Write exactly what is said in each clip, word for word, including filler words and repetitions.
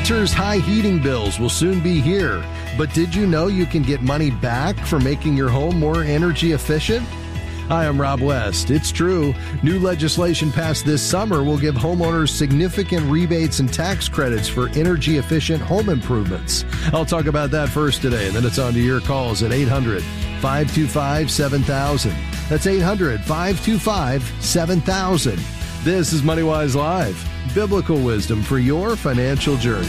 Winter's high heating bills will soon be here, but did you know you can get money back for making your home more energy efficient? Hi, I'm Rob West. It's true. New legislation passed this summer will give homeowners significant rebates and tax credits for energy-efficient home improvements. I'll talk about that first today, and then it's on to your calls at eight hundred, five two five, seven thousand. That's eight hundred, five two five, seven thousand. This is MoneyWise Live, biblical wisdom for your financial journey.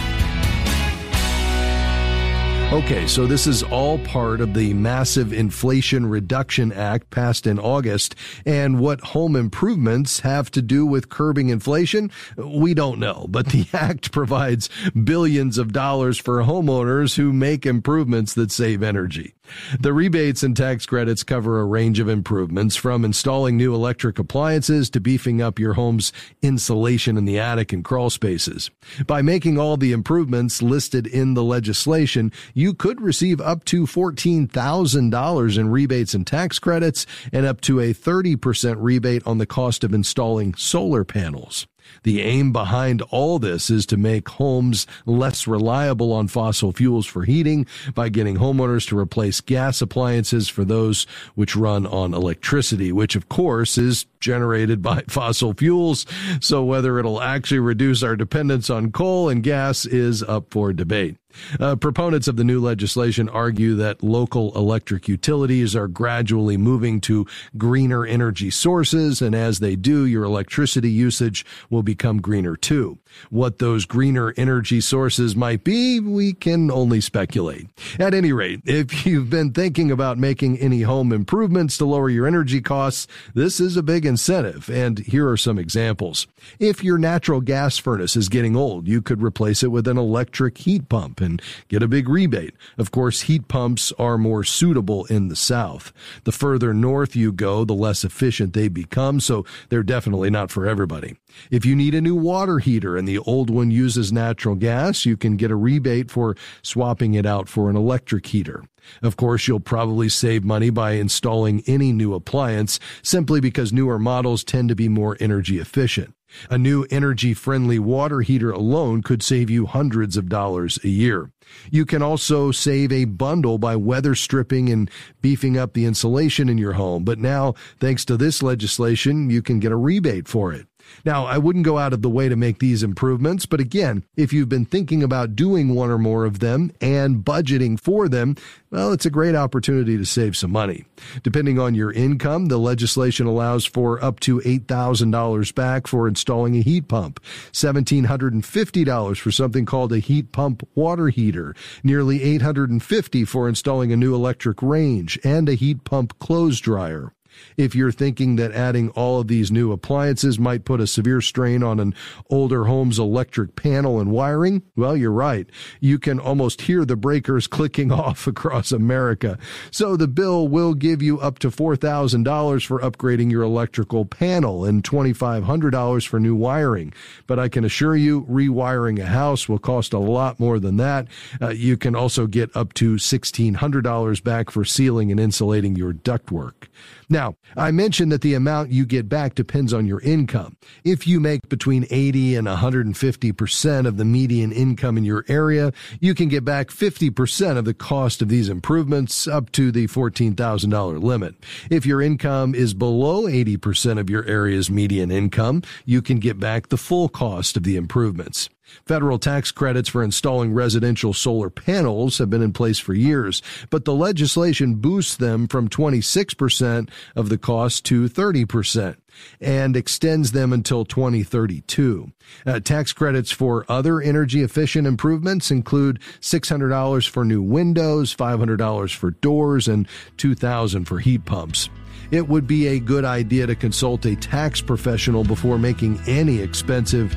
Okay, so this is all part of the massive Inflation Reduction Act passed in August. And what home improvements have to do with curbing inflation, we don't know. But the act provides billions of dollars for homeowners who make improvements that save energy. The rebates and tax credits cover a range of improvements, from installing new electric appliances to beefing up your home's insulation in the attic and crawl spaces. By making all the improvements listed in the legislation, you could receive up to fourteen thousand dollars in rebates and tax credits and up to a thirty percent rebate on the cost of installing solar panels. The aim behind all this is to make homes less reliable on fossil fuels for heating by getting homeowners to replace gas appliances for those which run on electricity, which of course is generated by fossil fuels. So whether it'll actually reduce our dependence on coal and gas is up for debate. Uh, proponents of the new legislation argue that local electric utilities are gradually moving to greener energy sources, and as they do, your electricity usage will become greener too. What those greener energy sources might be, we can only speculate. At any rate, if you've been thinking about making any home improvements to lower your energy costs, this is a big incentive, and here are some examples. If your natural gas furnace is getting old, you could replace it with an electric heat pump and get a big rebate. Of course, heat pumps are more suitable in the South. The further north you go, the less efficient they become, so they're definitely not for everybody. If you need a new water heater and the old one uses natural gas, you can get a rebate for swapping it out for an electric heater. Of course, you'll probably save money by installing any new appliance simply because newer models tend to be more energy efficient. A new energy-friendly water heater alone could save you hundreds of dollars a year. You can also save a bundle by weather stripping and beefing up the insulation in your home, but now, thanks to this legislation, you can get a rebate for it. Now, I wouldn't go out of the way to make these improvements, but again, if you've been thinking about doing one or more of them and budgeting for them, well, it's a great opportunity to save some money. Depending on your income, the legislation allows for up to eight thousand dollars back for installing a heat pump, one thousand seven hundred fifty dollars for something called a heat pump water heater, nearly eight hundred fifty dollars for installing a new electric range, and a heat pump clothes dryer. If you're thinking that adding all of these new appliances might put a severe strain on an older home's electric panel and wiring, well, you're right. You can almost hear the breakers clicking off across America. So the bill will give you up to four thousand dollars for upgrading your electrical panel and two thousand five hundred dollars for new wiring. But I can assure you, rewiring a house will cost a lot more than that. Uh, you can also get up to sixteen hundred dollars back for sealing and insulating your ductwork. Now, I mentioned that the amount you get back depends on your income. If you make between eighty and one hundred fifty percent of the median income in your area, you can get back fifty percent of the cost of these improvements up to the fourteen thousand dollars limit. If your income is below eighty percent of your area's median income, you can get back the full cost of the improvements. Federal tax credits for installing residential solar panels have been in place for years, but the legislation boosts them from twenty-six percent of the cost to thirty percent and extends them until twenty thirty-two. Uh, tax credits for other energy-efficient improvements include six hundred dollars for new windows, five hundred dollars for doors, and two thousand dollars for heat pumps. It would be a good idea to consult a tax professional before making any expensive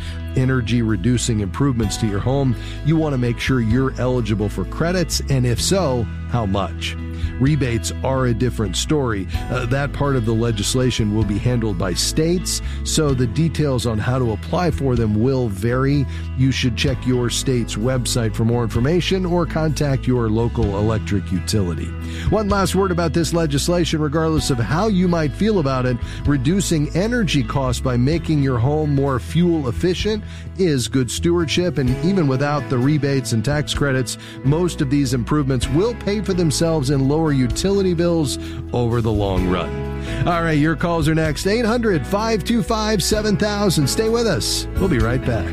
energy-reducing improvements to your home. You want to make sure you're eligible for credits, and if so, how much. Rebates are a different story. Uh, that part of the legislation will be handled by states, so the details on how to apply for them will vary. You should check your state's website for more information or contact your local electric utility. One last word about this legislation, regardless of how you might feel about it, reducing energy costs by making your home more fuel efficient is good stewardship, and even without the rebates and tax credits, most of these improvements will pay for themselves in lower utility bills over the long run. All right, your calls are next. eight hundred, five two five, seven thousand. Stay with us. We'll be right back.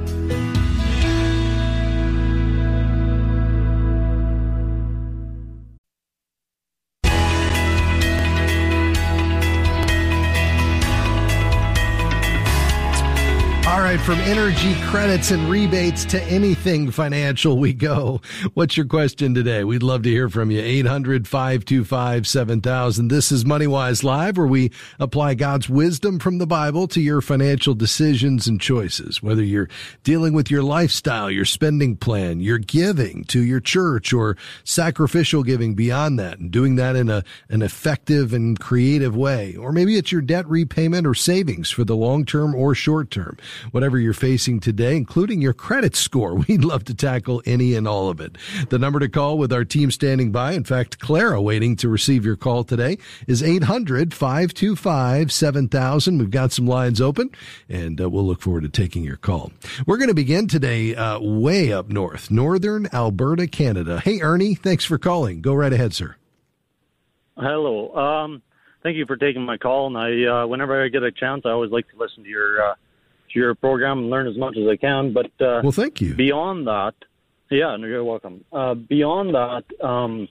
All right, from energy credits and rebates to anything financial we go. What's your question today? We'd love to hear from you. eight hundred, five two five, seven thousand. This is MoneyWise Live, where we apply God's wisdom from the Bible to your financial decisions and choices. Whether you're dealing with your lifestyle, your spending plan, your giving to your church, or sacrificial giving beyond that, and doing that in a an effective and creative way. Or maybe it's your debt repayment or savings for the long term or short term. Whatever you're facing today, including your credit score, we'd love to tackle any and all of it. The number to call with our team standing by, in fact, Clara waiting to receive your call today, is eight hundred, five two five, seven thousand. We've got some lines open, and uh, we'll look forward to taking your call. We're going to begin today uh, way up north, northern Alberta, Canada. Hey, Ernie, thanks for calling. Go right ahead, sir. Hello. Um, thank you for taking my call. And I, uh, whenever I get a chance, I always like to listen to your uh, to your program and learn as much as I can. But uh, well, thank you. Beyond that, yeah, no, you're welcome. Uh, beyond that, um,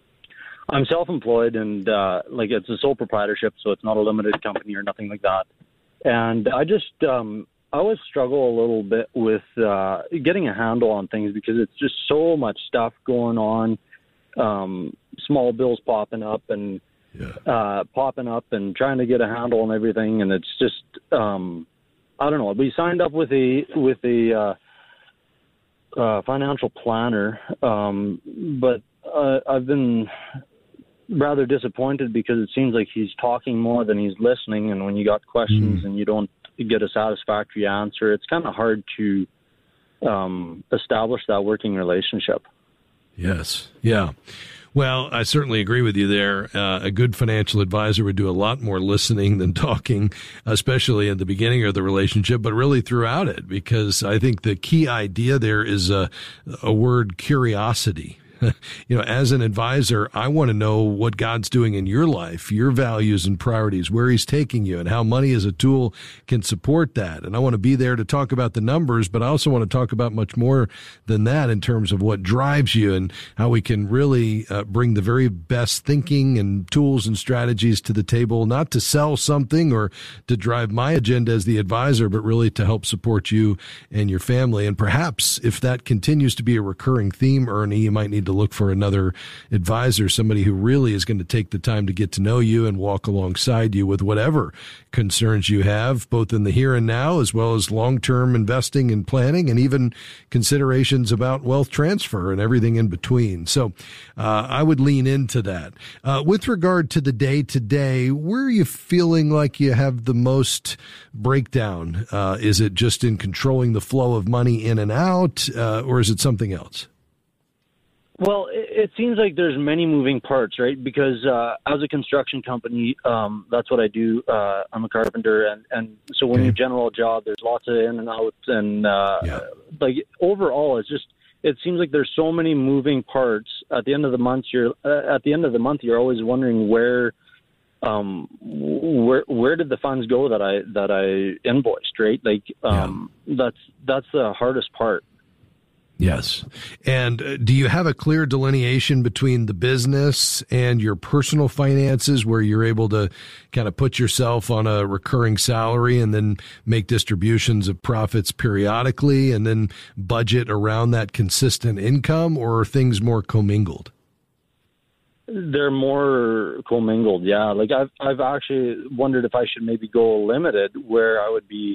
I'm self-employed, and uh, like it's a sole proprietorship, so it's not a limited company or nothing like that. And I just um, I always struggle a little bit with uh, getting a handle on things because it's just so much stuff going on. Um, small bills popping up and yeah. uh, popping up and trying to get a handle on everything. And it's just, um, I don't know. We signed up with a, with a, uh, uh, financial planner. Um, but, uh, I've been rather disappointed because it seems like he's talking more than he's listening. And when you got questions mm. and you don't get a satisfactory answer, it's kind of hard to, um, establish that working relationship. Yes. Yeah. Well, I certainly agree with you there. Uh, a good financial advisor would do a lot more listening than talking, especially at the beginning of the relationship, but really throughout it, because I think the key idea there is a, a word, curiosity. You know, as an advisor, I want to know what God's doing in your life, your values and priorities, where he's taking you, and how money as a tool can support that. And I want to be there to talk about the numbers, but I also want to talk about much more than that in terms of what drives you and how we can really uh, bring the very best thinking and tools and strategies to the table, not to sell something or to drive my agenda as the advisor, but really to help support you and your family. And perhaps if that continues to be a recurring theme, Ernie, you might need to to look for another advisor, somebody who really is going to take the time to get to know you and walk alongside you with whatever concerns you have, both in the here and now, as well as long-term investing and planning, and even considerations about wealth transfer and everything in between. So uh, I would lean into that. Uh, with regard to the day-to-day, where are you feeling like you have the most breakdown? Uh, is it just in controlling the flow of money in and out, uh, or is it something else? Well, it seems like there's many moving parts, right? Because uh, as a construction company, um, that's what I do. Uh, I'm a carpenter, and, and so when okay. you general a job, there's lots of in and outs, and uh, yeah. like overall, it's just it seems like there's so many moving parts. At the end of the month, you're uh, at the end of the month, you're always wondering where, um, where where did the funds go that I that I invoiced, right? Like um, yeah. that's that's the hardest part. Yes. And uh, do you have a clear delineation between the business and your personal finances where you're able to kind of put yourself on a recurring salary and then make distributions of profits periodically and then budget around that consistent income, or are things more commingled? They're more commingled, yeah. Like I've I've actually wondered if I should maybe go limited, where I would be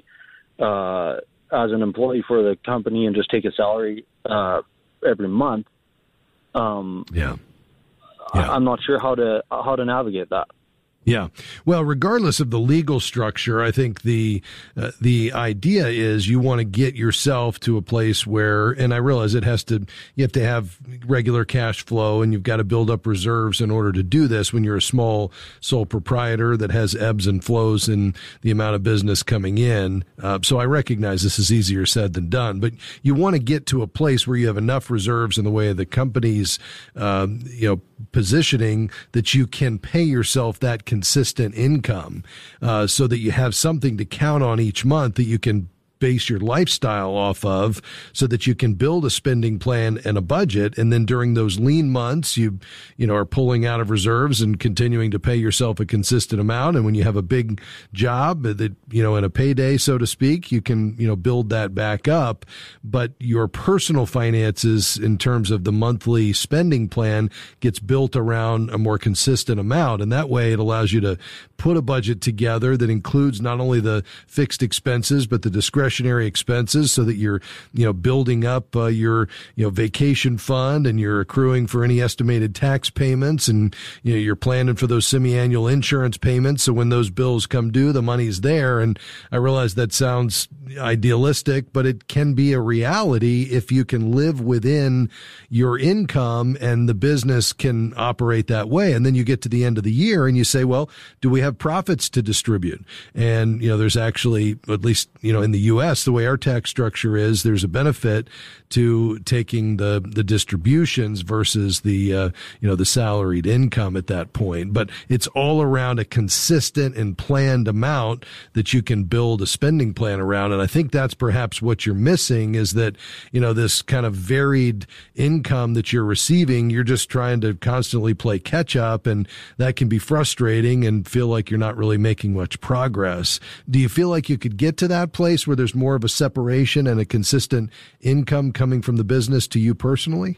uh as an employee for the company and just take a salary uh, every month. Um, yeah. yeah. I'm not sure how to how to navigate that. Yeah. Well, regardless of the legal structure, I think the uh, the idea is you want to get yourself to a place where, and I realize it has to, you have to have regular cash flow and you've got to build up reserves in order to do this when you're a small sole proprietor that has ebbs and flows in the amount of business coming in. Uh, so I recognize this is easier said than done, but you want to get to a place where you have enough reserves in the way of the company's, um, you know, positioning that you can pay yourself that consistent income, uh, so that you have something to count on each month that you can base your lifestyle off of, so that you can build a spending plan and a budget. And then during those lean months, you, you know, are pulling out of reserves and continuing to pay yourself a consistent amount. And when you have a big job that, you know, in a payday, so to speak, you can, you know, build that back up. But your personal finances in terms of the monthly spending plan gets built around a more consistent amount. And that way it allows you to put a budget together that includes not only the fixed expenses, but the discretionary expenses, so that you're, you know, building up uh, your, you know, vacation fund, and you're accruing for any estimated tax payments, and, you know, you're planning for those semi-annual insurance payments. So when those bills come due, the money's there. And I realize that sounds idealistic, but it can be a reality if you can live within your income and the business can operate that way. And then you get to the end of the year and you say, well, do we have profits to distribute? And, you know, there's actually, at least, you know, in the U S, the way our tax structure is, there's a benefit to taking the, the distributions versus the, uh, you know, the salaried income at that point. But it's all around a consistent and planned amount that you can build a spending plan around. And I think that's perhaps what you're missing, is that, you know, this kind of varied income that you're receiving, you're just trying to constantly play catch up, and that can be frustrating and feel like you're not really making much progress. Do you feel like you could get to that place where there's more of a separation and a consistent income coming from the business to you personally?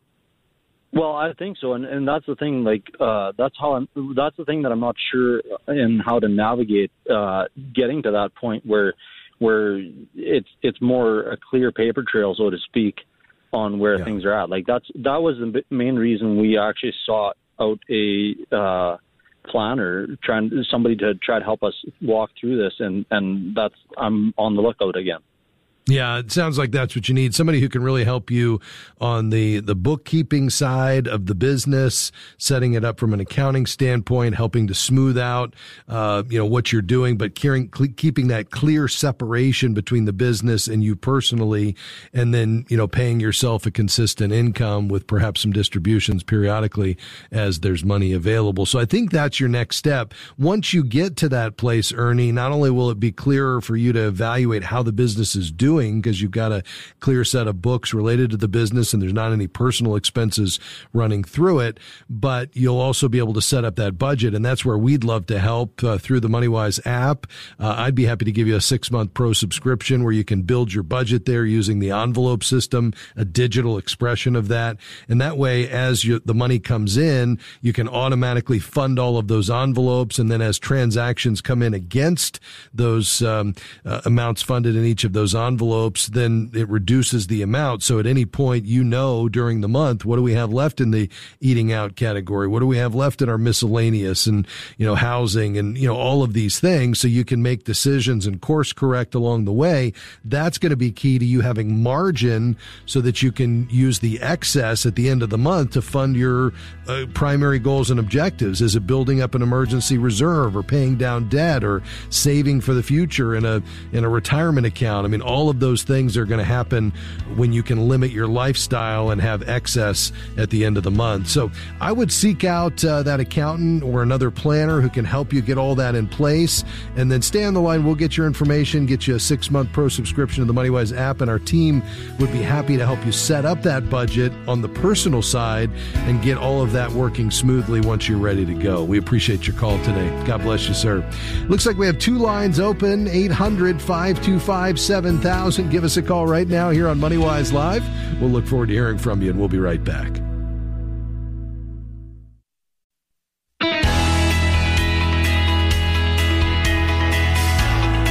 Well, I think so, and, and that's the thing. Like, uh, that's how I'm. That's the thing that I'm not sure in how to navigate uh, getting to that point where, where it's it's more a clear paper trail, so to speak, on where yeah. things are at. Like that's that was the main reason we actually sought out a uh, planner, trying somebody to try to help us walk through this, and and that's I'm on the lookout again. Yeah, it sounds like that's what you need. Somebody who can really help you on the, the bookkeeping side of the business, setting it up from an accounting standpoint, helping to smooth out, uh, you know, what you're doing, but keeping, keeping that clear separation between the business and you personally, and then, you know, paying yourself a consistent income with perhaps some distributions periodically as there's money available. So I think that's your next step. Once you get to that place, Ernie, not only will it be clearer for you to evaluate how the business is doing, because you've got a clear set of books related to the business and there's not any personal expenses running through it, but you'll also be able to set up that budget. And that's where we'd love to help uh, through the MoneyWise app. Uh, I'd be happy to give you a six month pro subscription where you can build your budget there using the envelope system, a digital expression of that. And that way, as you, the money comes in, you can automatically fund all of those envelopes. And then as transactions come in against those um, uh, amounts funded in each of those envelopes, envelopes, then it reduces the amount. So at any point, you know, during the month, what do we have left in the eating out category? What do we have left in our miscellaneous and, you know, housing and, you know, all of these things, so you can make decisions and course correct along the way. That's going to be key to you having margin so that you can use the excess at the end of the month to fund your uh, primary goals and objectives. Is it building up an emergency reserve or paying down debt or saving for the future in a, in a retirement account? I mean, all of those things are going to happen when you can limit your lifestyle and have excess at the end of the month. So I would seek out uh, that accountant or another planner who can help you get all that in place, and then stay on the line. We'll get your information, get you a six-month pro subscription to the MoneyWise app, and our team would be happy to help you set up that budget on the personal side and get all of that working smoothly once you're ready to go. We appreciate your call today. God bless you, sir. Looks like we have two lines open, eight hundred, five two five, seven thousand. Give us a call right now here on MoneyWise Live. We'll look forward to hearing from you, and we'll be right back.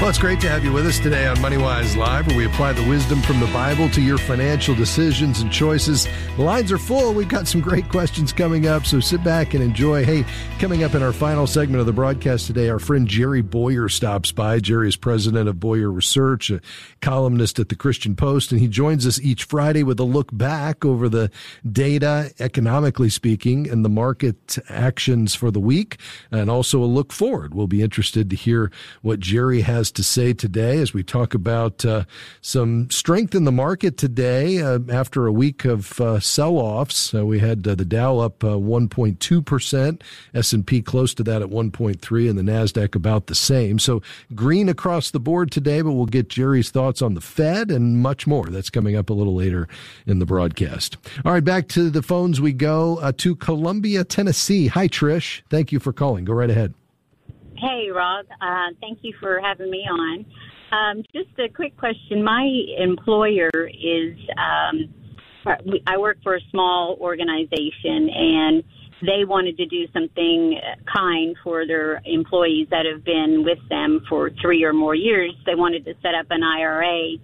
Well, it's great to have you with us today on MoneyWise Live, where we apply the wisdom from the Bible to your financial decisions and choices. The lines are full. We've got some great questions coming up, so sit back and enjoy. Hey, coming up in our final segment of the broadcast today, our friend Jerry Bowyer stops by. Jerry is president of Bowyer Research, a columnist at the Christian Post, and he joins us each Friday with a look back over the data, economically speaking, and the market actions for the week, and also a look forward. We'll be interested to hear what Jerry has to say today as we talk about uh, some strength in the market today uh, after a week of uh, sell-offs. Uh, we had uh, the Dow up uh, one point two percent, S and P close to that at one point three, and the NASDAQ about the same. So green across the board today, but we'll get Jerry's thoughts on the Fed and much more. That's coming up a little later in the broadcast. All right, back to the phones we go uh, to Columbia, Tennessee. Hi, Trish. Thank you for calling. Go right ahead. Hey, Rob. Uh, thank you for having me on. Um, just a quick question. My employer is, um, I work for a small organization, and they wanted to do something kind for their employees that have been with them for three or more years. They wanted to set up an I R A,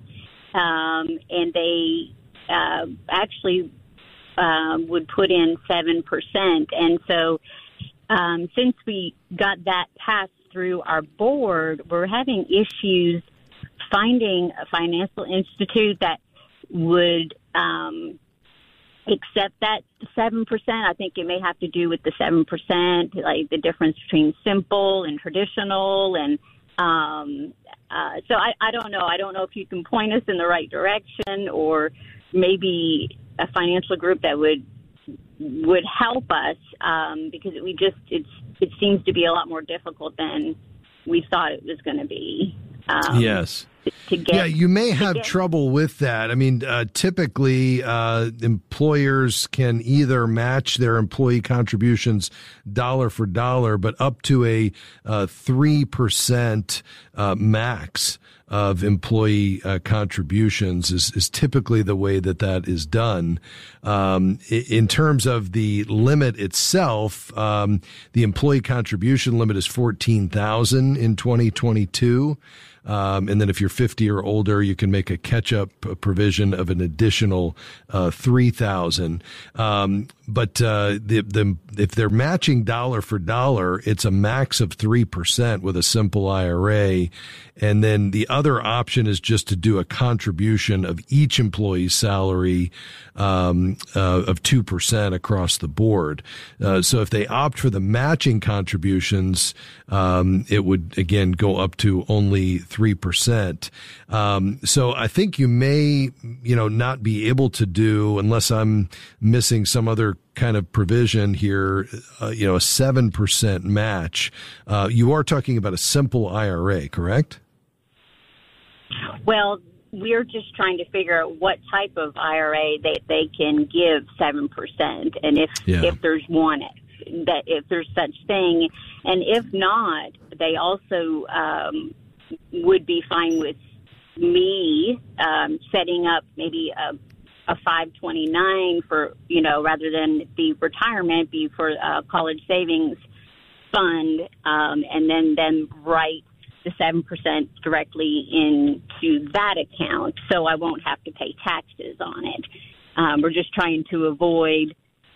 um, and they uh, actually uh, would put in seven percent. And so Um, since we got that passed through our board, we're having issues finding a financial institute that would um, accept that seven percent. I think it may have to do with the seven percent, like the difference between simple and traditional. And um, uh, so I, I don't know. I don't know if you can point us in the right direction, or maybe a financial group that would would help us, um, because we just, it's, it seems to be a lot more difficult than we thought it was going to be. Um, yes. To get, yeah, you may have get, trouble with that. I mean, uh, typically, uh, employers can either match their employee contributions dollar for dollar, but up to a uh, three percent uh, max of employee uh, contributions is, is typically the way that that is done. Um, in terms of the limit itself, um, the employee contribution limit is fourteen thousand in twenty twenty-two. Um, and then if you're fifty or older, you can make a catch-up provision of an additional uh, three thousand. Um, but uh, the, the, if they're matching dollar for dollar, it's a max of three percent with a simple I R A. And then the other option is just to do a contribution of each employee's salary um, uh, of two percent across the board. Uh, so if they opt for the matching contributions, um, it would, again, go up to only three percent. Um, so I think you may, you know, not be able to do, unless I'm missing some other kind of provision here, uh, you know, a seven percent match. Uh, you are talking about a simple I R A, correct? Well, we're just trying to figure out what type of I R A they, they can give seven percent, and if yeah. if there's one, that if there's such thing, and if not, they also um, would be fine with me um, setting up maybe a, a five twenty-nine for, you know, rather than the retirement be for a college savings fund, um, and then then write the seven percent directly into that account, so I won't have to pay taxes on it. Um, we're just trying to avoid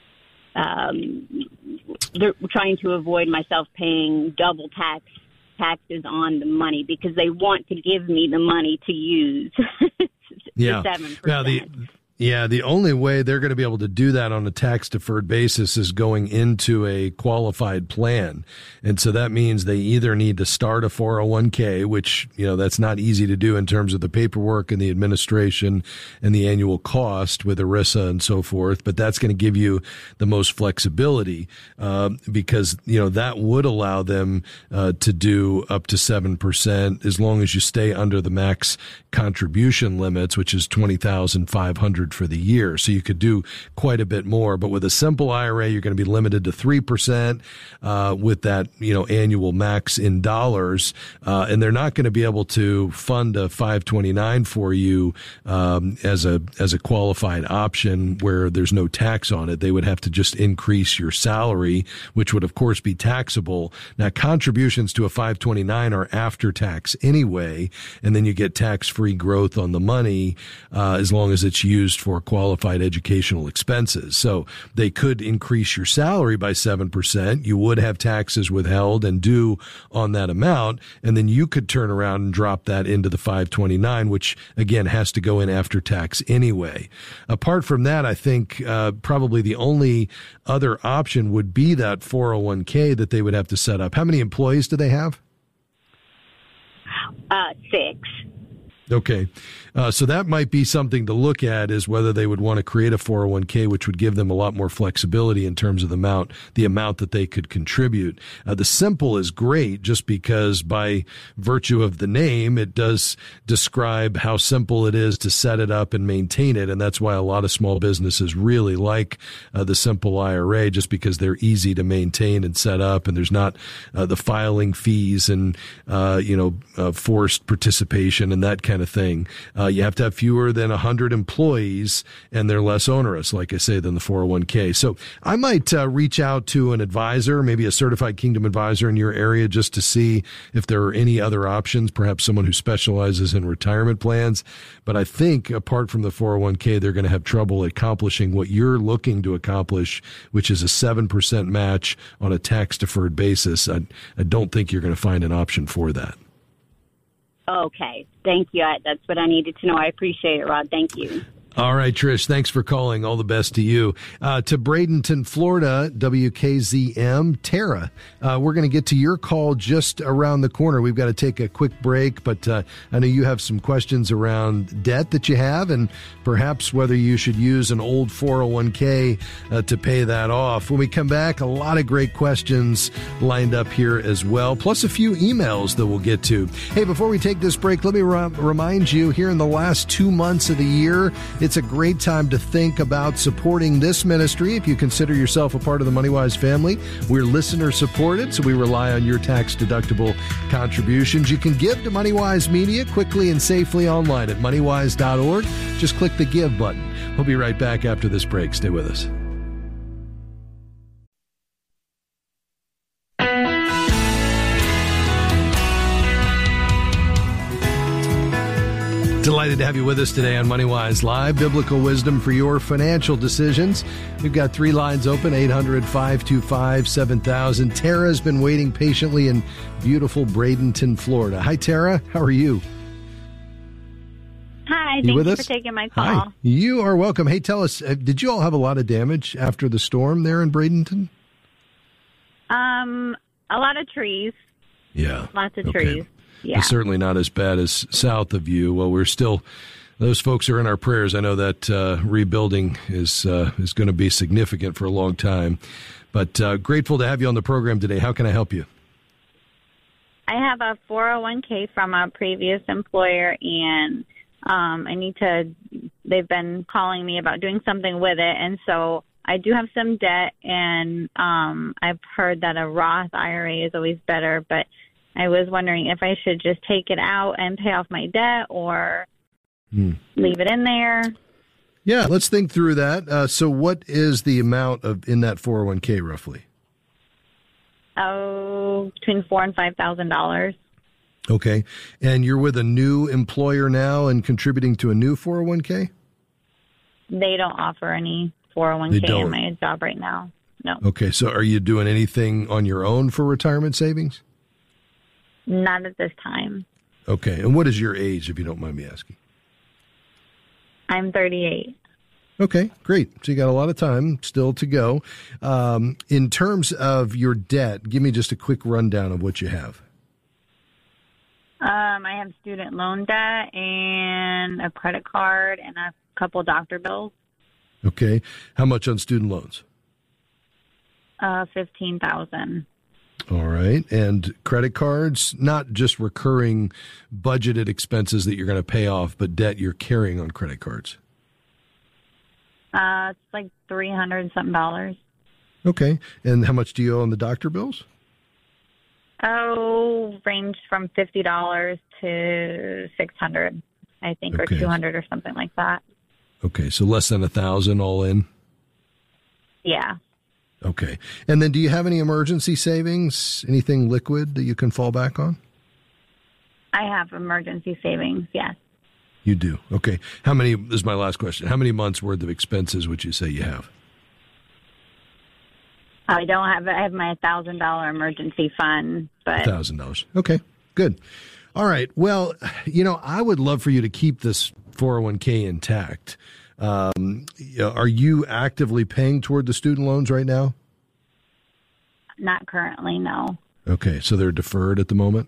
um, we're trying to avoid myself paying double tax taxes on the money, because they want to give me the money to use. Yeah. The seven percent. Now the Yeah, the only way they're going to be able to do that on a tax-deferred basis is going into a qualified plan. And so that means they either need to start a four oh one k, which, you know, that's not easy to do in terms of the paperwork and the administration and the annual cost with ERISA and so forth. But that's going to give you the most flexibility, uh, because, you know, that would allow them uh, to do up to seven percent as long as you stay under the max contribution limits, which is twenty thousand five hundred dollars for the year. So you could do quite a bit more. But with a simple I R A, you're going to be limited to three percent uh, with that, you know, annual max in dollars. Uh, and they're not going to be able to fund a five twenty-nine for you um, as a as a qualified option where there's no tax on it. They would have to just increase your salary, which would, of course, be taxable. Now, contributions to a five twenty-nine are after tax anyway, and then you get tax-free growth on the money uh, as long as it's used for qualified educational expenses. So they could increase your salary by seven percent. You would have taxes withheld and due on that amount, and then you could turn around and drop that into the five twenty-nine, which, again, has to go in after tax anyway. Apart from that, I think uh, probably the only other option would be that four oh one k that they would have to set up. How many employees do they have? Uh, six. Okay. Uh, so that might be something to look at, is whether they would want to create a four oh one k, which would give them a lot more flexibility in terms of the amount, the amount that they could contribute. Uh, the simple is great just because by virtue of the name, it does describe how simple it is to set it up and maintain it. And that's why a lot of small businesses really like uh, the simple I R A, just because they're easy to maintain and set up. And there's not uh, the filing fees and, uh, you know, uh, forced participation and that kind of thing. Uh, you have to have fewer than one hundred employees, and they're less onerous, like I say, than the four oh one k. So I might uh, reach out to an advisor, maybe a certified Kingdom advisor in your area, just to see if there are any other options, perhaps someone who specializes in retirement plans. But I think apart from the four oh one k, they're going to have trouble accomplishing what you're looking to accomplish, which is a seven percent match on a tax-deferred basis. I, I don't think you're going to find an option for that. Okay. Thank you. I, that's what I needed to know. I appreciate it, Rod. Thank you. All right, Trish, thanks for calling. All the best to you. Uh, to Bradenton, Florida, W K Z M, Tara, uh, we're going to get to your call just around the corner. We've got to take a quick break, but uh, I know you have some questions around debt that you have and perhaps whether you should use an old four oh one k uh, to pay that off. When we come back, a lot of great questions lined up here as well, plus a few emails that we'll get to. Hey, before we take this break, let me re- remind you, here in the last two months of the year, it's a great time to think about supporting this ministry. If you consider yourself a part of the MoneyWise family, we're listener supported, so we rely on your tax-deductible contributions. You can give to MoneyWise Media quickly and safely online at money wise dot org. Just click the Give button. We'll be right back after this break. Stay with us. Delighted to have you with us today on MoneyWise Live, biblical wisdom for your financial decisions. We've got three lines open, eight hundred, five two five, seven thousand. Tara's been waiting patiently in beautiful Bradenton, Florida. Hi, Tara. How are you? Hi. You Thank with you us? for taking my call. Hi. You are welcome. Hey, tell us, uh, did you all have a lot of damage after the storm there in Bradenton? Um, a lot of trees. Yeah. Lots of Okay. trees. Yeah. It's certainly not as bad as south of you. Well, we're still, those folks are in our prayers. I know that uh, rebuilding is uh, is going to be significant for a long time. But uh, grateful to have you on the program today. How can I help you? I have a four oh one k from a previous employer, and um, I need to, they've been calling me about doing something with it. And so I do have some debt, and um, I've heard that a Roth I R A is always better, but I was wondering if I should just take it out and pay off my debt or hmm. leave it in there. Yeah, let's think through that. Uh, so what is the amount of in that four oh one k roughly? Oh, between four and five thousand dollars. Okay. And you're with a new employer now and contributing to a new four oh one k? They don't offer any four oh one k in my job right now. No. Okay. So are you doing anything on your own for retirement savings? Not at this time. Okay. And what is your age, if you don't mind me asking? I'm thirty-eight. Okay, great. So you got a lot of time still to go. Um, in terms of your debt, give me just a quick rundown of what you have. Um, I have student loan debt and a credit card and a couple doctor bills. Okay. How much on student loans? Uh, fifteen thousand. All right. And credit cards, not just recurring budgeted expenses that you're going to pay off, but debt you're carrying on credit cards. Uh, it's like three hundred something dollars. Okay. And how much do you owe on the doctor bills? Oh, ranged from fifty dollars to six hundred, I think, Okay. or two hundred or something like that. Okay. So less than a thousand all in. Yeah. Okay. And then do you have any emergency savings, anything liquid that you can fall back on? I have emergency savings, yes. You do. Okay. How many, this is my last question. How many months worth of expenses would you say you have? I don't have, I have my one thousand dollars emergency fund, but. one thousand dollars. Okay. Good. All right. Well, you know, I would love for you to keep this four oh one k intact. Um, are you actively paying toward the student loans right now? Not currently, no. Okay. So they're deferred at the moment?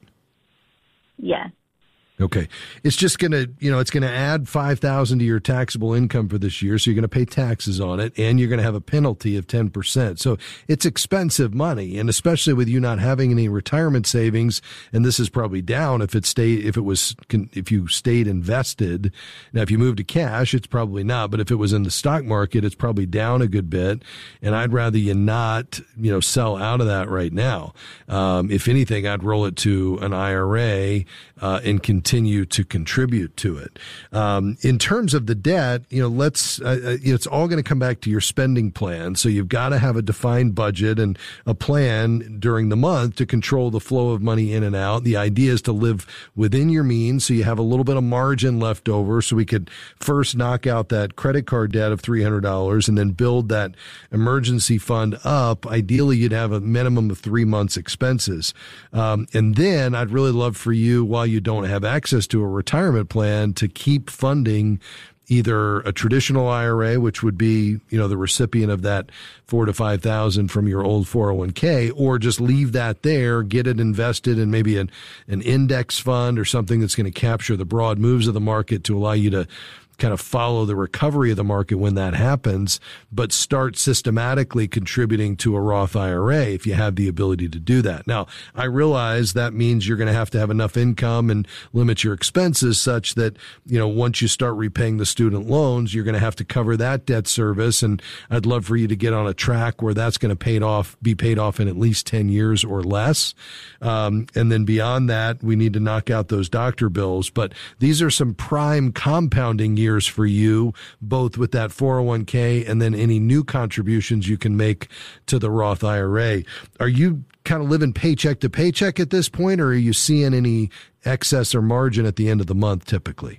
Yes. Okay. It's just going to, you know, it's going to add five thousand dollars to your taxable income for this year. So you're going to pay taxes on it and you're going to have a penalty of ten percent. So it's expensive money. And especially with you not having any retirement savings, and this is probably down if it stayed, if it was, if you stayed invested. Now, if you moved to cash, it's probably not. But if it was in the stock market, it's probably down a good bit. And I'd rather you not, you know, sell out of that right now. Um, if anything, I'd roll it to an I R A, uh, and continue continue to contribute to it. Um, in terms of the debt, you know, let's, uh, it's all going to come back to your spending plan. So you've got to have a defined budget and a plan during the month to control the flow of money in and out. The idea is to live within your means. So you have a little bit of margin left over. So we could first knock out that credit card debt of three hundred dollars and then build that emergency fund up. Ideally, you'd have a minimum of three months expenses. Um, and then I'd really love for you, while you don't have access to a retirement plan, to keep funding either a traditional I R A, which would be, you know, the recipient of that four to five thousand from your old four oh one k, or just leave that there, get it invested in maybe an, an index fund or something that's going to capture the broad moves of the market to allow you to kind of follow the recovery of the market when that happens, but start systematically contributing to a Roth I R A if you have the ability to do that. Now, I realize that means you're going to have to have enough income and limit your expenses such that, you know, once you start repaying the student loans, you're going to have to cover that debt service. And I'd love for you to get on a track where that's going to pay off, be paid off in at least ten years or less. Um, and then beyond that, we need to knock out those doctor bills. But these are some prime compounding years years for you, both with that four oh one k and then any new contributions you can make to the Roth I R A. Are you kind of living paycheck to paycheck at this point, or are you seeing any excess or margin at the end of the month typically?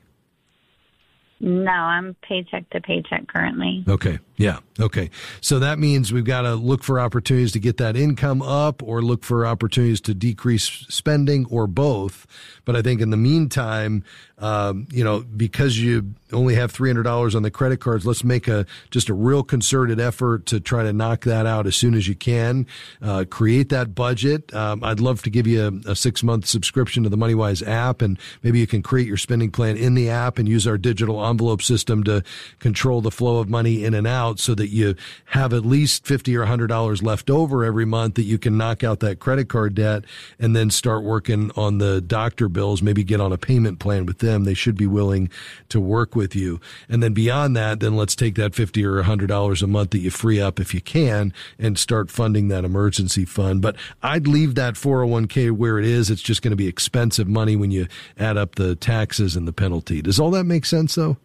No, I'm paycheck to paycheck currently. Okay. Yeah. Okay. So that means we've got to look for opportunities to get that income up or look for opportunities to decrease spending or both. But I think in the meantime, um, you know, because you only have three hundred dollars on the credit cards, let's make a, just a real concerted effort to try to knock that out as soon as you can. Uh, create that budget. Um, I'd love to give you a, a six month subscription to the MoneyWise app, and maybe you can create your spending plan in the app and use our digital envelope system to control the flow of money in and out, so that you have at least fifty or one hundred dollars left over every month that you can knock out that credit card debt and then start working on the doctor bills, maybe get on a payment plan with them. They should be willing to work with you. And then beyond that, then let's take that fifty or one hundred dollars a month that you free up if you can and start funding that emergency fund. But I'd leave that four oh one k where it is. It's just going to be expensive money when you add up the taxes and the penalty. Does all that make sense, though?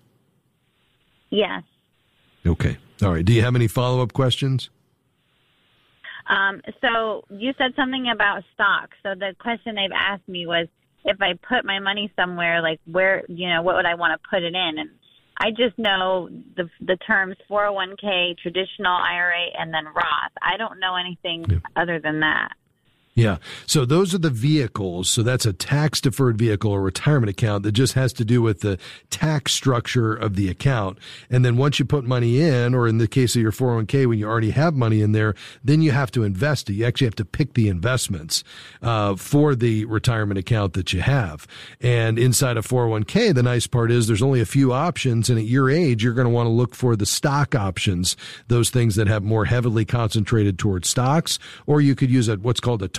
Yes. Okay. All right. Do you have any follow-up questions? Um, so you said something about stocks. So the question they've asked me was, if I put my money somewhere, like where, you know, what would I want to put it in? And I just know the the terms four oh one k, traditional I R A, and then Roth. I don't know anything yeah. other than that. Yeah. So those are the vehicles. So that's a tax deferred vehicle or retirement account that just has to do with the tax structure of the account. And then once you put money in, or in the case of your four oh one k, when you already have money in there, then you have to invest it. You actually have to pick the investments uh, for the retirement account that you have. And inside of four oh one k, the nice part is there's only a few options. And at your age, you're going to want to look for the stock options, those things that have more heavily concentrated towards stocks, or you could use a, what's called a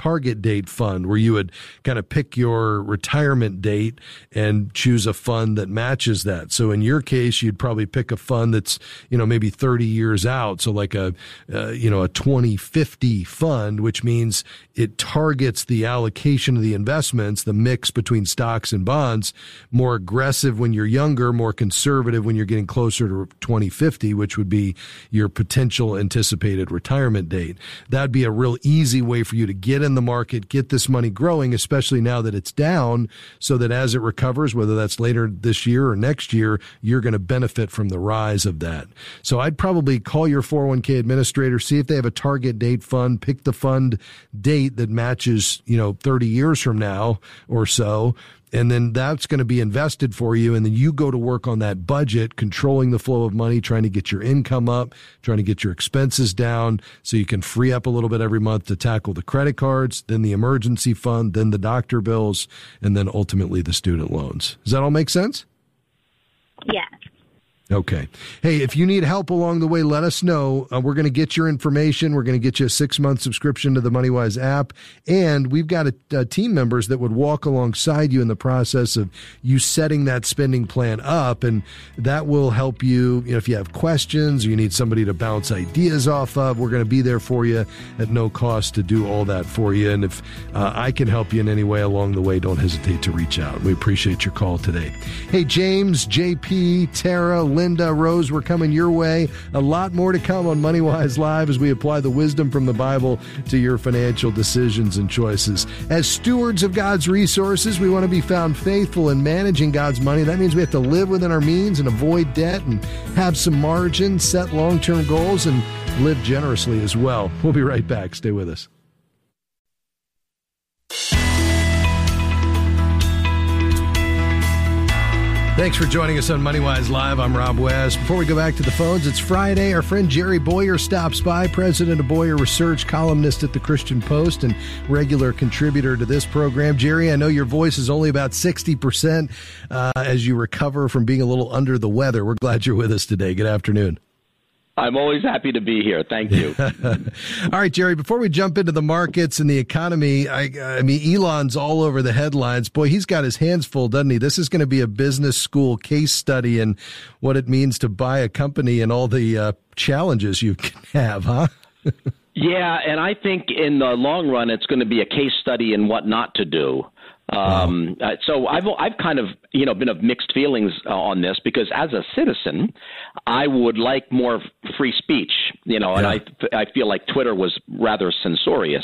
target date fund where you would kind of pick your retirement date and choose a fund that matches that. So in your case, you'd probably pick a fund that's, you know, maybe thirty years out. So like a, uh, you know, a twenty fifty fund, which means it targets the allocation of the investments, the mix between stocks and bonds, more aggressive when you're younger, more conservative when you're getting closer to twenty fifty, which would be your potential anticipated retirement date. That'd be a real easy way for you to get in the market, get this money growing, especially now that it's down, so that as it recovers, whether that's later this year or next year, you're going to benefit from the rise of that. So I'd probably call your four oh one k administrator, see if they have a target date fund, pick the fund date that matches, you know, thirty years from now or so. And then that's going to be invested for you. And then you go to work on that budget, controlling the flow of money, trying to get your income up, trying to get your expenses down so you can free up a little bit every month to tackle the credit cards, then the emergency fund, then the doctor bills, and then ultimately the student loans. Does that all make sense? Yeah. Okay. Hey, if you need help along the way, let us know. Uh, we're going to get your information. We're going to get you a six-month subscription to the MoneyWise app. And we've got a, a team members that would walk alongside you in the process of you setting that spending plan up. And that will help you, you know, if you have questions or you need somebody to bounce ideas off of, we're going to be there for you at no cost to do all that for you. And if uh, I can help you in any way along the way, don't hesitate to reach out. We appreciate your call today. Hey, James, J P, Tara, Linda, Rose, we're coming your way. A lot more to come on MoneyWise Live as we apply the wisdom from the Bible to your financial decisions and choices. As stewards of God's resources, we want to be found faithful in managing God's money. That means we have to live within our means and avoid debt and have some margin, set long-term goals, and live generously as well. We'll be right back. Stay with us. Thanks for joining us on MoneyWise Live. I'm Rob West. Before we go back to the phones, it's Friday. Our friend Jerry Bowyer stops by, president of Bowyer Research, columnist at the Christian Post, and regular contributor to this program. Jerry, I know your voice is only about sixty percent uh, as you recover from being a little under the weather. We're glad you're with us today. Good afternoon. I'm always happy to be here. Thank you. All right, Jerry, before we jump into the markets and the economy, I, I mean, Elon's all over the headlines. Boy, he's got his hands full, doesn't he? This is going to be a business school case study in what it means to buy a company and all the uh, challenges you can have, huh? Yeah, and I think in the long run, it's going to be a case study in what not to do. Um, wow. uh, so I've I've kind of you know been of mixed feelings uh, on this because as a citizen, I would like more free speech, you know, and yeah. I I feel like Twitter was rather censorious.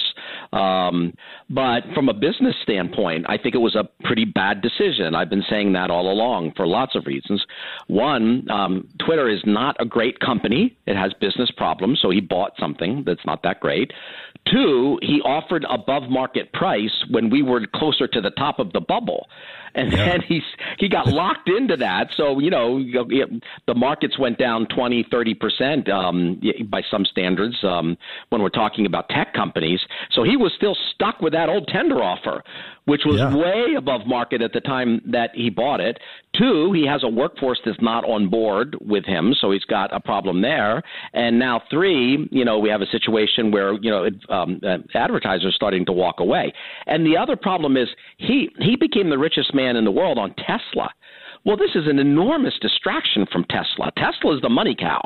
Um, but from a business standpoint, I think it was a pretty bad decision. I've been saying that all along for lots of reasons. One, um, Twitter is not a great company. It has business problems, so he bought something that's not that great. Two, he offered above market price when we were closer to the top of the bubble. And yeah. then he's, he got locked into that. So, you know, the markets went down twenty, thirty percent um, by some standards um, when we're talking about tech companies. So he was still stuck with that old tender offer, which was yeah. way above market at the time that he bought it. Two, he has a workforce that's not on board with him, so he's got a problem there. And now three, you know, we have a situation where, you know, um, uh, advertisers are starting to walk away. And the other problem is he, he became the richest man in the world on Tesla. Well, this is an enormous distraction from Tesla. Tesla is the money cow.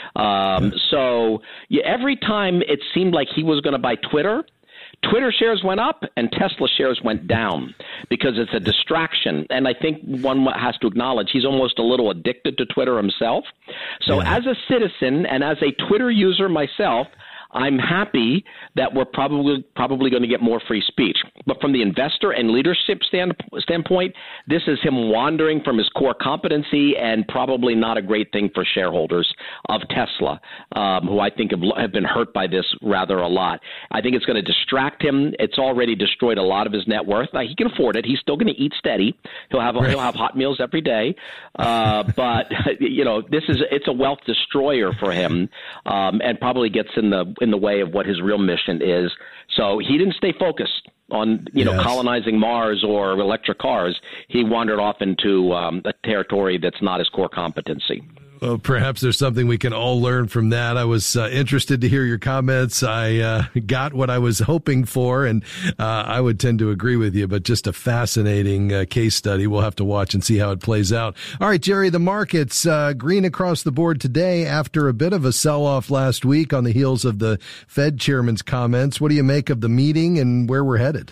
Um, so yeah, every time it seemed like he was going to buy Twitter, Twitter shares went up and Tesla shares went down because it's a distraction. And I think one has to acknowledge he's almost a little addicted to Twitter himself. So yeah. as a citizen and as a Twitter user myself, I'm happy that we're probably probably going to get more free speech. But from the investor and leadership stand, standpoint, this is him wandering from his core competency and probably not a great thing for shareholders of Tesla, um, who I think have, have been hurt by this rather a lot. I think it's going to distract him. It's already destroyed a lot of his net worth. Now, he can afford it. He's still going to eat steady. He'll have he'll have hot meals every day. Uh, but, you know, this is it's a wealth destroyer for him um, and probably gets in the in the way of what his real mission is. So he didn't stay focused on, you know, yes. colonizing Mars or electric cars. He wandered off into um, a territory that's not his core competency. Well, perhaps there's something we can all learn from that. I was uh, interested to hear your comments. I uh, got what I was hoping for, and uh, I would tend to agree with you, but just a fascinating uh, case study. We'll have to watch and see how it plays out. All right, Jerry, the markets uh, green across the board today after a bit of a sell-off last week on the heels of the Fed chairman's comments. What do you make of the meeting and where we're headed?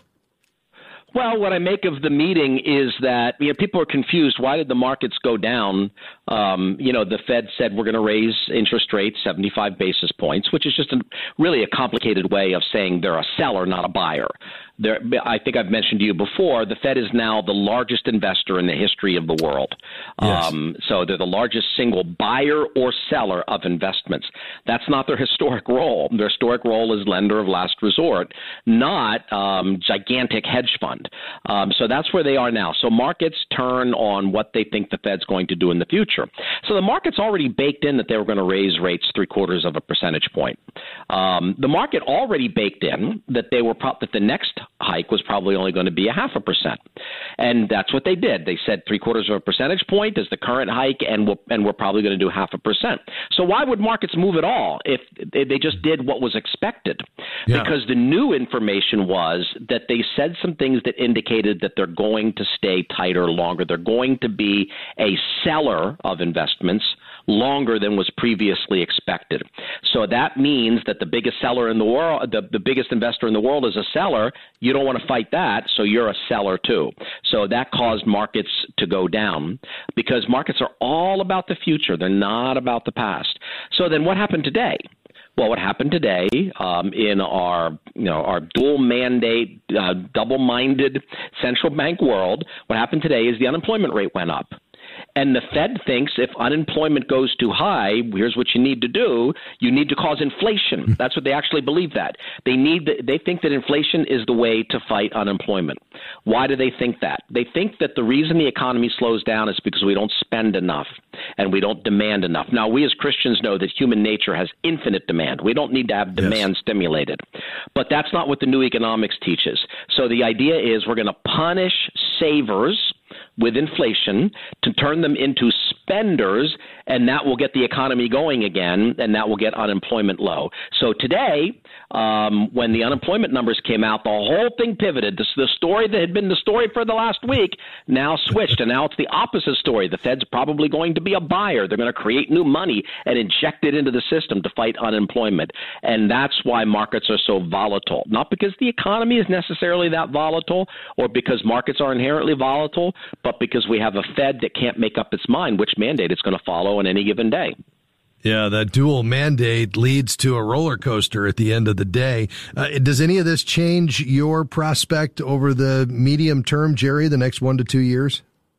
Well, what I make of the meeting is that, you know, people are confused. Why did the markets go down? Um, you know, the Fed said we're going to raise interest rates seventy-five basis points, which is just a, really a complicated way of saying they're a seller, not a buyer. There, I think I've mentioned to you before, the Fed is now the largest investor in the history of the world. Yes. Um, so they're the largest single buyer or seller of investments. That's not their historic role. Their historic role is lender of last resort, not um, gigantic hedge fund. Um, so that's where they are now. So markets turn on what they think the Fed's going to do in the future. So the market's already baked in that they were going to raise rates three quarters of a percentage point. Um, the market already baked in that they were pro- that the next hike was probably only going to be a half a percent. And that's what they did. They said three quarters of a percentage point is the current hike, and we'll, and we're probably going to do half a percent. So why would markets move at all if they just did what was expected? Yeah. Because the new information was that they said some things that indicated that they're going to stay tighter longer. They're going to be a seller of investments longer than was previously expected. So that means that the biggest seller in the world, the, the biggest investor in the world is a seller. You don't want to fight that, so you're a seller too. So that caused markets to go down because markets are all about the future. They're not about the past. So then what happened today? Well, what happened today um, in our, you know, our dual mandate, uh, double-minded central bank world, what happened today is the unemployment rate went up. And the Fed thinks if unemployment goes too high, here's what you need to do. You need to cause inflation. That's what they actually believe that. They need. The, they think that inflation is the way to fight unemployment. Why do they think that? They think that the reason the economy slows down is because we don't spend enough and we don't demand enough. Now, we as Christians know that human nature has infinite demand. We don't need to have demand yes. stimulated. But that's not what the new economics teaches. So the idea is we're going to punish savers with inflation to turn them into spenders, and that will get the economy going again, and that will get unemployment low. So today, um, when the unemployment numbers came out, the whole thing pivoted. This, the story that had been the story for the last week now switched, and now it's the opposite story. The Fed's probably going to be a buyer. They're going to create new money and inject it into the system to fight unemployment, and that's why markets are so volatile. Not because the economy is necessarily that volatile or because markets are inherently volatile, but because we have a Fed that can't make up its mind which mandate it's going to follow on any given day. Yeah, that dual mandate leads to a roller coaster at the end of the day. Uh, does any of this change your prospect over the medium term, Jerry, the next one to two years?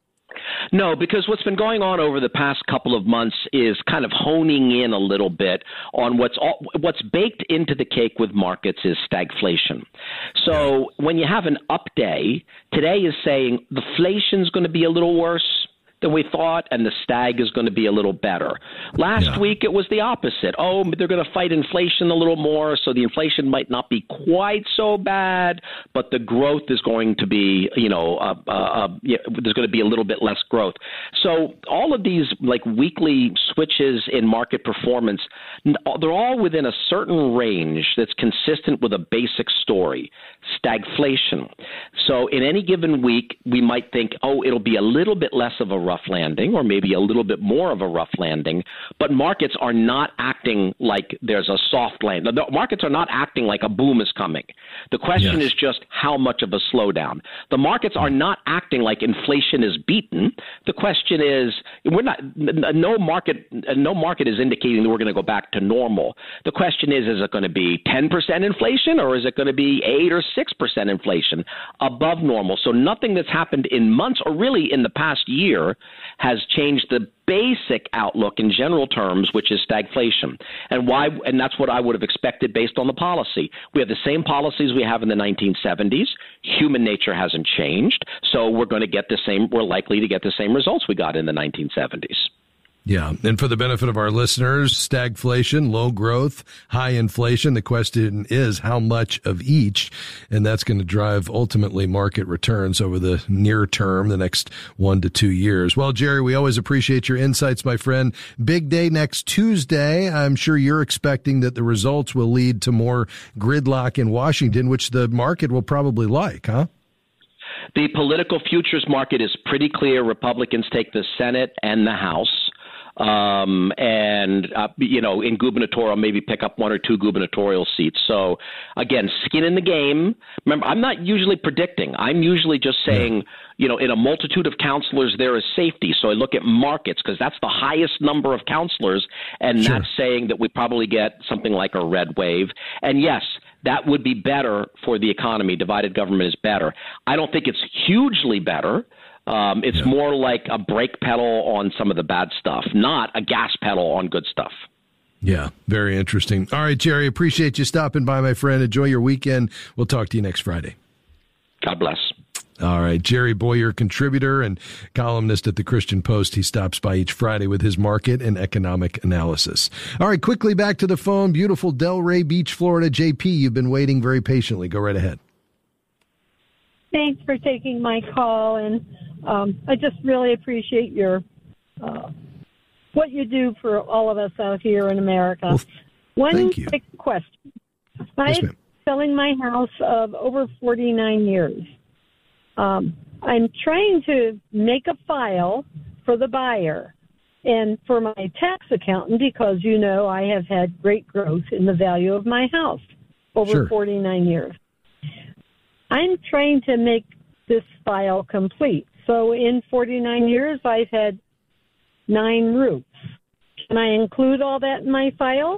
No, because what's been going on over the past couple of months is kind of honing in a little bit on what's all, what's baked into the cake with markets is stagflation. So when you have an up day, today is saying the inflation's going to be a little worse than we thought, and the stag is going to be a little better. Last yeah. week, it was the opposite. Oh, they're going to fight inflation a little more, so the inflation might not be quite so bad, but the growth is going to be, you know, uh, uh, uh, yeah, there's going to be a little bit less growth. So all of these, like, weekly switches in market performance, they're all within a certain range that's consistent with a basic story, stagflation. So in any given week, we might think, oh, it'll be a little bit less of a rough landing or maybe a little bit more of a rough landing, but markets are not acting like there's a soft landing. The markets are not acting like a boom is coming. The question yes. is just how much of a slowdown. The markets are not acting like inflation is beaten. The question is, we're not, no market, no market is indicating that we're going to go back to normal. The question is, is it going to be ten percent inflation or is it going to be eight or six percent inflation above normal? So nothing that's happened in months or really in the past year has changed the basic outlook in general terms, which is stagflation. And why? And that's what I would have expected based on the policy. We have the same policies we have in the nineteen seventies. Human nature hasn't changed. So we're going to get the same, we're likely to get the same results we got in the nineteen seventies. Yeah. And for the benefit of our listeners, stagflation, low growth, high inflation. The question is how much of each? And that's going to drive ultimately market returns over the near term, the next one to two years. Well, Jerry, we always appreciate your insights, my friend. Big day next Tuesday. I'm sure you're expecting that the results will lead to more gridlock in Washington, which the market will probably like, huh? The political futures market is pretty clear. Republicans take the Senate and the House. Um, and, uh, you know, in gubernatorial, maybe pick up one or two gubernatorial seats. So, again, skin in the game. Remember, I'm not usually predicting. I'm usually just saying, you know, in a multitude of counselors, there is safety. So I look at markets because that's the highest number of counselors. And sure. That's saying that we probably get something like a red wave. And yes, that would be better for the economy. Divided government is better. I don't think it's hugely better. Um, it's yeah. more like a brake pedal on some of the bad stuff, not a gas pedal on good stuff. Yeah, very interesting. All right, Jerry, appreciate you stopping by, my friend. Enjoy your weekend. We'll talk to you next Friday. God bless. All right, Jerry Bowyer, contributor and columnist at the Christian Post. He stops by each Friday with his market and economic analysis. All right, quickly back to the phone. Beautiful Delray Beach, Florida. J P, you've been waiting very patiently. Go right ahead. Thanks for taking my call, and um, I just really appreciate your uh, what you do for all of us out here in America. Well, One thank you. quick question. Yes, I'm ma'am. selling my house of over forty-nine years. Um, I'm trying to make a file for the buyer and for my tax accountant because, you know, I have had great growth in the value of my house over Sure. forty-nine years. I'm trying to make this file complete. So in forty-nine years, I've had nine roofs. Can I include all that in my file?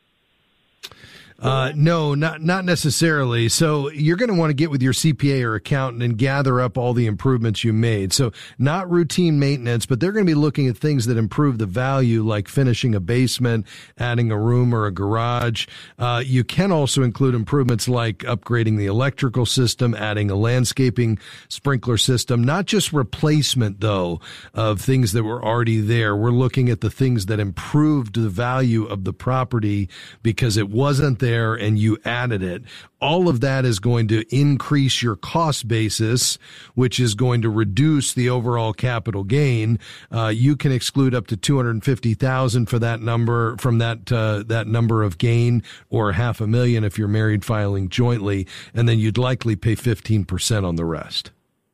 Uh, no, not not necessarily. So you're going to want to get with your C P A or accountant and gather up all the improvements you made. So not routine maintenance, but they're going to be looking at things that improve the value, like finishing a basement, adding a room or a garage. Uh, you can also include improvements like upgrading the electrical system, adding a landscaping sprinkler system, not just replacement, though, of things that were already there. We're looking at the things that improved the value of the property because it wasn't there. there and you added it. All of that is going to increase your cost basis, which is going to reduce the overall capital gain. Uh, you can exclude up to two hundred fifty thousand dollars for that number, from that, uh, that number of gain, or half a million if you're married filing jointly. And then you'd likely pay fifteen percent on the rest.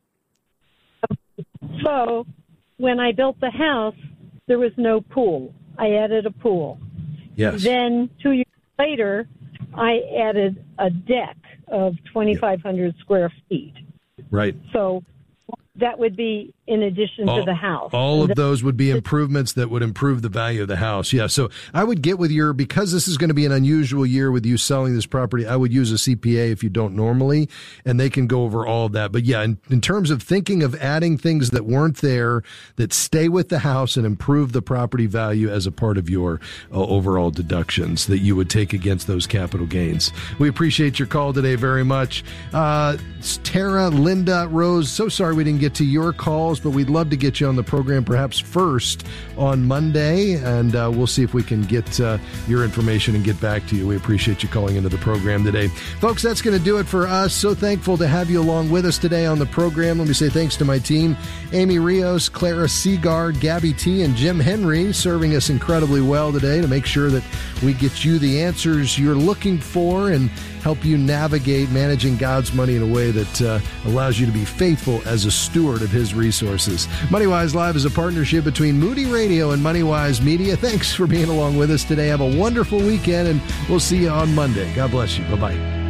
So when I built the house, there was no pool. I added a pool. Yes. Then two years later, I added a deck of twenty-five hundred square feet. Right. So that would be in addition all, to the house. All of those would be improvements that would improve the value of the house. Yeah. So I would get with your, because this is going to be an unusual year with you selling this property, I would use a C P A if you don't normally, and they can go over all of that. But yeah, in, in terms of thinking of adding things that weren't there that stay with the house and improve the property value as a part of your uh, overall deductions that you would take against those capital gains. We appreciate your call today very much. Uh, Tara, Linda, Rose, so sorry we didn't get to your calls, but we'd love to get you on the program perhaps first on Monday, and uh, we'll see if we can get uh, your information and get back to you. We appreciate you calling into the program today. Folks, that's going to do it for us. So thankful to have you along with us today on the program. Let me say thanks to my team, Amy Rios, Clara Seagard, Gabby T, and Jim Henry, serving us incredibly well today to make sure that we get you the answers you're looking for and help you navigate managing God's money in a way that uh, allows you to be faithful as a steward of His resources. MoneyWise Live is a partnership between Moody Radio and MoneyWise Media. Thanks for being along with us today. Have a wonderful weekend, and we'll see you on Monday. God bless you. Bye-bye.